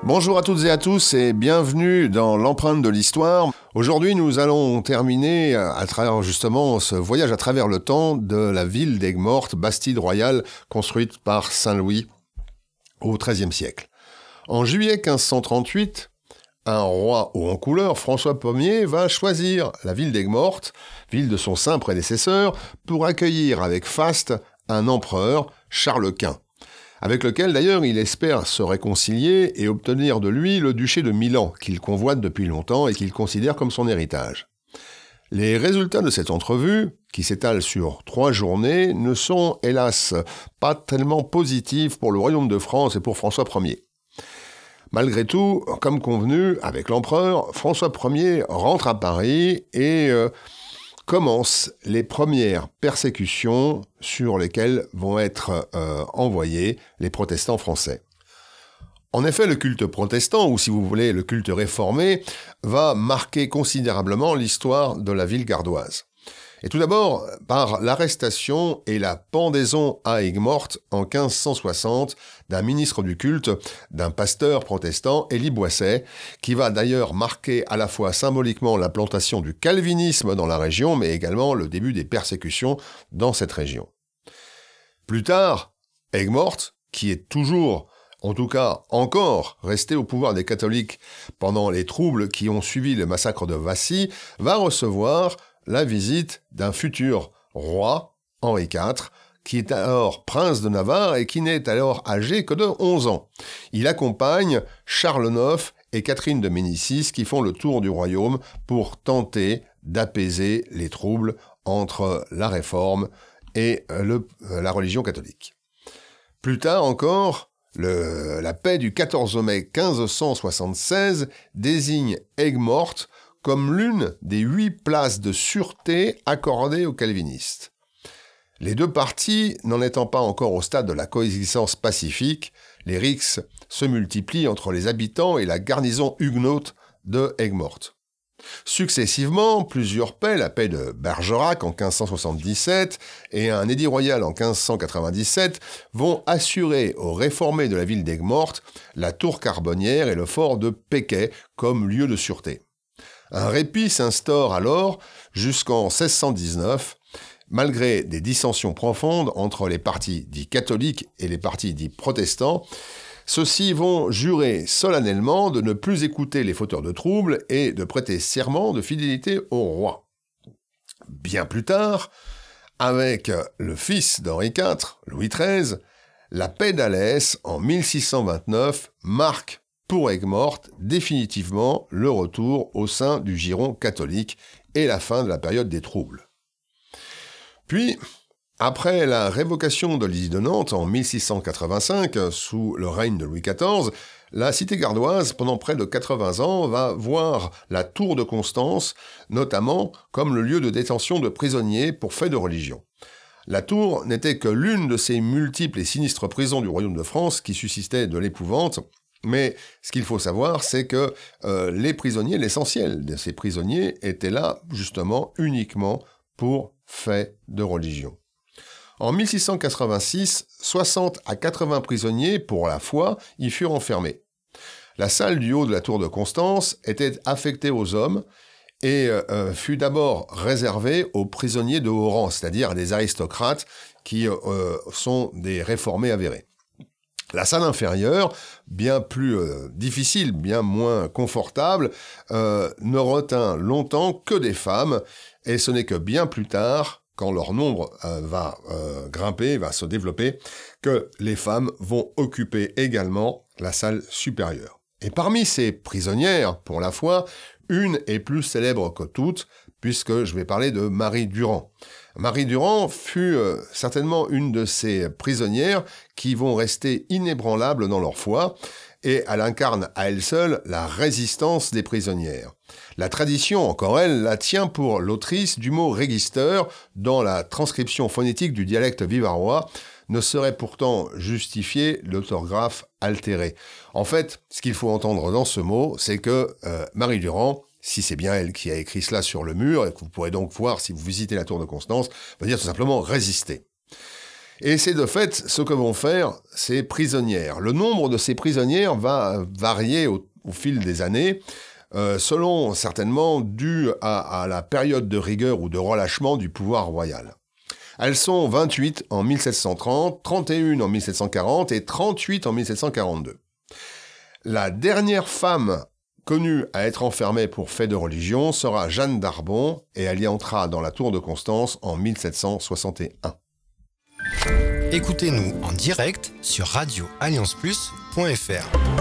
Bonjour à toutes et à tous et bienvenue dans l'empreinte de l'histoire. Aujourd'hui, nous allons terminer à travers justement ce voyage à travers le temps de la ville d'Aigues-Mortes, Bastide royale construite par Saint-Louis au XIIIe siècle. En juillet 1538, un roi haut en couleur, François Ier, va choisir la ville d'Aigues-Mortes, ville de son saint prédécesseur, pour accueillir avec faste un empereur, Charles Quint, avec lequel d'ailleurs il espère se réconcilier et obtenir de lui le duché de Milan, qu'il convoite depuis longtemps et qu'il considère comme son héritage. Les résultats de cette entrevue, qui s'étale sur 3 journées, ne sont hélas pas tellement positifs pour le royaume de France et pour François Ier. Malgré tout, comme convenu avec l'empereur, François Ier rentre à Paris et commencent les premières persécutions sur lesquelles vont être envoyés les protestants français. En effet, le culte protestant, ou si vous voulez le culte réformé, va marquer considérablement l'histoire de la ville gardoise. Et tout d'abord par l'arrestation et la pendaison à Aigues-Mortes en 1560 d'un ministre du culte, d'un pasteur protestant, Élie Boisset, qui va d'ailleurs marquer à la fois symboliquement l'implantation du calvinisme dans la région, mais également le début des persécutions dans cette région. Plus tard, Aigues-Mortes, qui est toujours, en tout cas encore, resté au pouvoir des catholiques pendant les troubles qui ont suivi le massacre de Vassy, va recevoir la visite d'un futur roi, Henri IV, qui est alors prince de Navarre et qui n'est alors âgé que de 11 ans. Il accompagne Charles IX et Catherine de Médicis qui font le tour du royaume pour tenter d'apaiser les troubles entre la Réforme et la religion catholique. Plus tard encore, la paix du 14 mai 1576 désigne Aigues-Mortes comme l'une des 8 places de sûreté accordées aux calvinistes. Les deux parties n'en étant pas encore au stade de la coexistence pacifique, les rixes se multiplient entre les habitants et la garnison huguenote de Aigues-Mortes. Successivement, plusieurs paix, la paix de Bergerac en 1577 et un édit royal en 1597, vont assurer aux réformés de la ville d'Aigues-Mortes la tour Carbonnière et le fort de Péquet comme lieu de sûreté. Un répit s'instaure alors jusqu'en 1619, malgré des dissensions profondes entre les partis dits catholiques et les partis dits protestants. Ceux-ci vont jurer solennellement de ne plus écouter les fauteurs de troubles et de prêter serment de fidélité au roi. Bien plus tard, avec le fils d'Henri IV, Louis XIII, la paix d'Alès en 1629 marque pour Aigues-Mortes définitivement le retour au sein du giron catholique et la fin de la période des troubles. Puis, après la révocation de l'édit de Nantes en 1685, sous le règne de Louis XIV, la cité gardoise, pendant près de 80 ans, va voir la tour de Constance, notamment comme le lieu de détention de prisonniers pour faits de religion. La tour n'était que l'une de ces multiples et sinistres prisons du royaume de France qui suscitaient de l'épouvante. Mais ce qu'il faut savoir, c'est que les prisonniers, l'essentiel de ces prisonniers, étaient là justement uniquement pour faits de religion. En 1686, 60 à 80 prisonniers pour la foi y furent enfermés. La salle du haut de la tour de Constance était affectée aux hommes et fut d'abord réservée aux prisonniers de haut rang, c'est-à-dire à des aristocrates qui sont des réformés avérés. La salle inférieure, bien plus difficile, bien moins confortable, ne retint longtemps que des femmes, et ce n'est que bien plus tard, quand leur nombre va grimper, va se développer, que les femmes vont occuper également la salle supérieure. Et parmi ces prisonnières, pour la foi, une est plus célèbre que toutes, puisque je vais parler de Marie Durand. Marie Durand fut certainement une de ces prisonnières qui vont rester inébranlables dans leur foi, et elle incarne à elle seule la résistance des prisonnières. La tradition, encore elle, la tient pour l'autrice du mot « régister » dans la transcription phonétique du dialecte vivarois, ne saurait pourtant justifier l'orthographe altérée. En fait, ce qu'il faut entendre dans ce mot, c'est que Marie Durand, si c'est bien elle qui a écrit cela sur le mur, et que vous pourrez donc voir si vous visitez la tour de Constance, veut dire tout simplement « résister ». Et c'est de fait ce que vont faire ces prisonnières. Le nombre de ces prisonnières va varier au fil des années, selon certainement dû à la période de rigueur ou de relâchement du pouvoir royal. Elles sont 28 en 1730, 31 en 1740 et 38 en 1742. La dernière femme connue à être enfermée pour fait de religion sera Jeanne d'Arbon et elle y entra dans la tour de Constance en 1761. Écoutez-nous en direct sur radioallianceplus.fr.